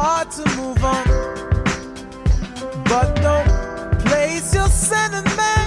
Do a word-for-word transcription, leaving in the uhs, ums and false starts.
hard to move on. But don't place your sentiment